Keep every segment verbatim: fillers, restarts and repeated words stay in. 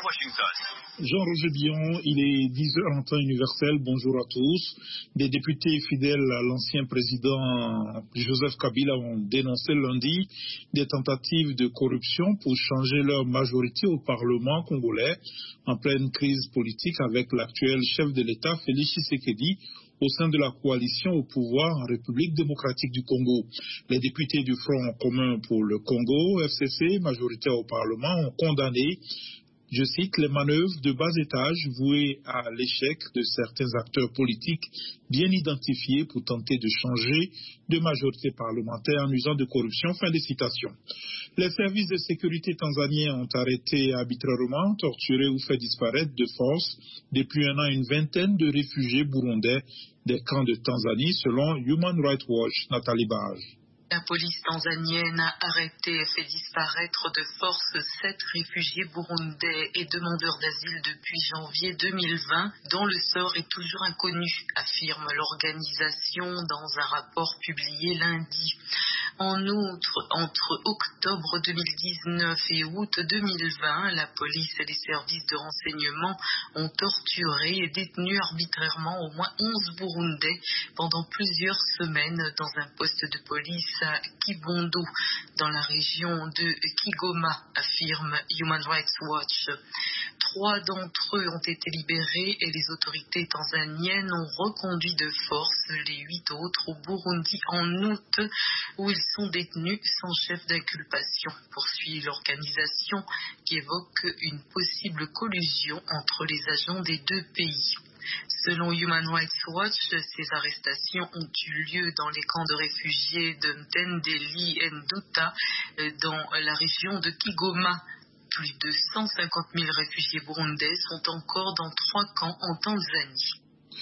Jean-Roger Billon, il est dix heures en temps universel. Bonjour à tous. Des députés fidèles à l'ancien président Joseph Kabila ont dénoncé lundi des tentatives de corruption pour changer leur majorité au Parlement congolais en pleine crise politique avec l'actuel chef de l'État, Félix Tshisekedi, au sein de la coalition au pouvoir en République démocratique du Congo. Les députés du Front commun pour le Congo, F C C, majoritaire au Parlement, ont condamné, je cite, les manœuvres de bas étage vouées à l'échec de certains acteurs politiques bien identifiés pour tenter de changer de majorité parlementaire en usant de corruption. Fin de citation. Les services de sécurité tanzaniens ont arrêté arbitrairement, torturé ou fait disparaître de force depuis un an une vingtaine de réfugiés burundais des camps de Tanzanie, selon Human Rights Watch. Nathalie Barge. La police tanzanienne a arrêté et fait disparaître de force sept réfugiés burundais et demandeurs d'asile depuis janvier deux mille vingt, dont le sort est toujours inconnu, affirme l'organisation dans un rapport publié lundi. En outre, entre octobre deux mille dix-neuf et août deux mille vingt, la police et les services de renseignement ont torturé et détenu arbitrairement au moins onze Burundais pendant plusieurs semaines dans un poste de police à Kibondo, dans la région de Kigoma, affirme Human Rights Watch. Trois d'entre eux ont été libérés et les autorités tanzaniennes ont reconduit de force les huit autres au Burundi en août, où ils sont détenus sans chef d'inculpation, poursuit l'organisation qui évoque une possible collusion entre les agents des deux pays. Selon Human Rights Watch, ces arrestations ont eu lieu dans les camps de réfugiés de Mtendeli et Nduta, dans la région de Kigoma. Plus de cent cinquante mille réfugiés burundais sont encore dans trois camps en Tanzanie.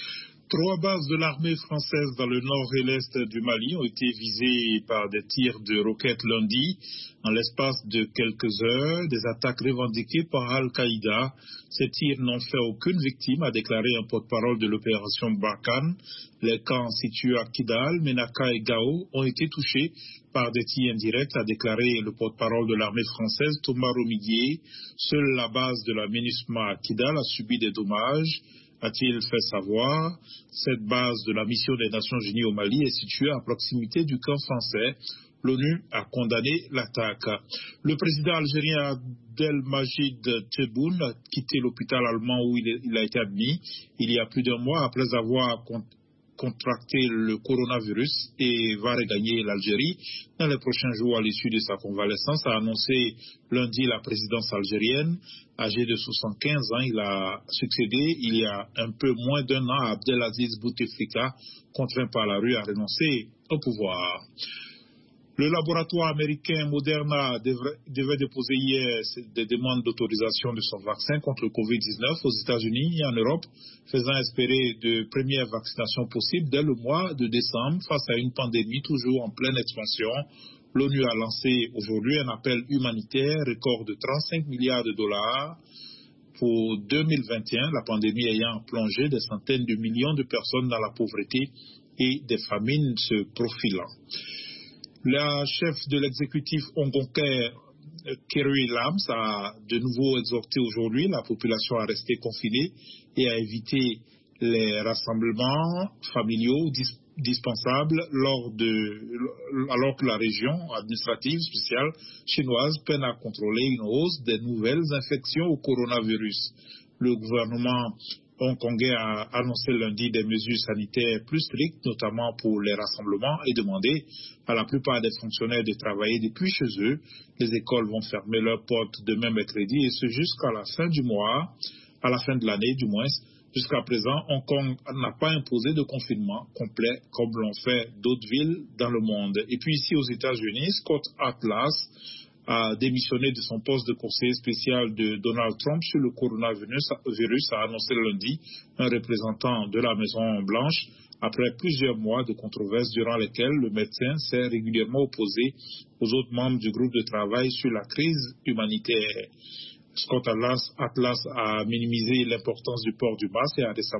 Trois bases de l'armée française dans le nord et l'est du Mali ont été visées par des tirs de roquettes lundi. En l'espace de quelques heures, des attaques revendiquées par Al-Qaïda. Ces tirs n'ont fait aucune victime, a déclaré un porte-parole de l'opération Barkhane. Les camps situés à Kidal, Menaka et Gao ont été touchés par des tirs indirects, a déclaré le porte-parole de l'armée française Thomas Romiguier. Seule la base de la MINUSMA à Kidal a subi des dommages, a-t-il fait savoir. Cette base de la mission des Nations Unies au Mali est située à proximité du camp français. L'ONU a condamné l'attaque. Le président algérien Abdelmajid Tebboune a quitté l'hôpital allemand où il, est, il a été admis il y a plus d'un mois après avoir con, contracté le coronavirus et va regagner l'Algérie dans les prochains jours à l'issue de sa convalescence, a annoncé lundi la présidence algérienne. Âgé de soixante-quinze ans, il a succédé il y a un peu moins d'un an à Abdelaziz Bouteflika, contraint par la rue à renoncer au pouvoir. Le laboratoire américain Moderna devrait, devait déposer hier des demandes d'autorisation de son vaccin contre le covid dix-neuf aux États-Unis et en Europe, faisant espérer de premières vaccinations possibles dès le mois de décembre face à une pandémie toujours en pleine expansion. L'ONU a lancé aujourd'hui un appel humanitaire record de trente-cinq milliards de dollars pour deux mille vingt et un, la pandémie ayant plongé des centaines de millions de personnes dans la pauvreté et des famines se profilant. La chef de l'exécutif hongkongais, Carrie Lam, a de nouveau exhorté aujourd'hui la population à rester confinée et à éviter les rassemblements familiaux dis- dispensables lors de, alors que la région administrative spéciale chinoise peine à contrôler une hausse des nouvelles infections au coronavirus. Le gouvernement hongkongais a annoncé lundi des mesures sanitaires plus strictes, notamment pour les rassemblements, et demandé à la plupart des fonctionnaires de travailler depuis chez eux. Les écoles vont fermer leurs portes demain mercredi, et ce jusqu'à la fin du mois, à la fin de l'année du moins. Jusqu'à présent, Hong Kong n'a pas imposé de confinement complet comme l'ont fait d'autres villes dans le monde. Et puis ici aux États-Unis, Scott Atlas a démissionné de son poste de conseiller spécial de Donald Trump sur le coronavirus, a annoncé lundi un représentant de la Maison-Blanche après plusieurs mois de controverses durant lesquelles le médecin s'est régulièrement opposé aux autres membres du groupe de travail sur la crise humanitaire. Scott Atlas, Atlas a minimisé l'importance du port du masque et a récemment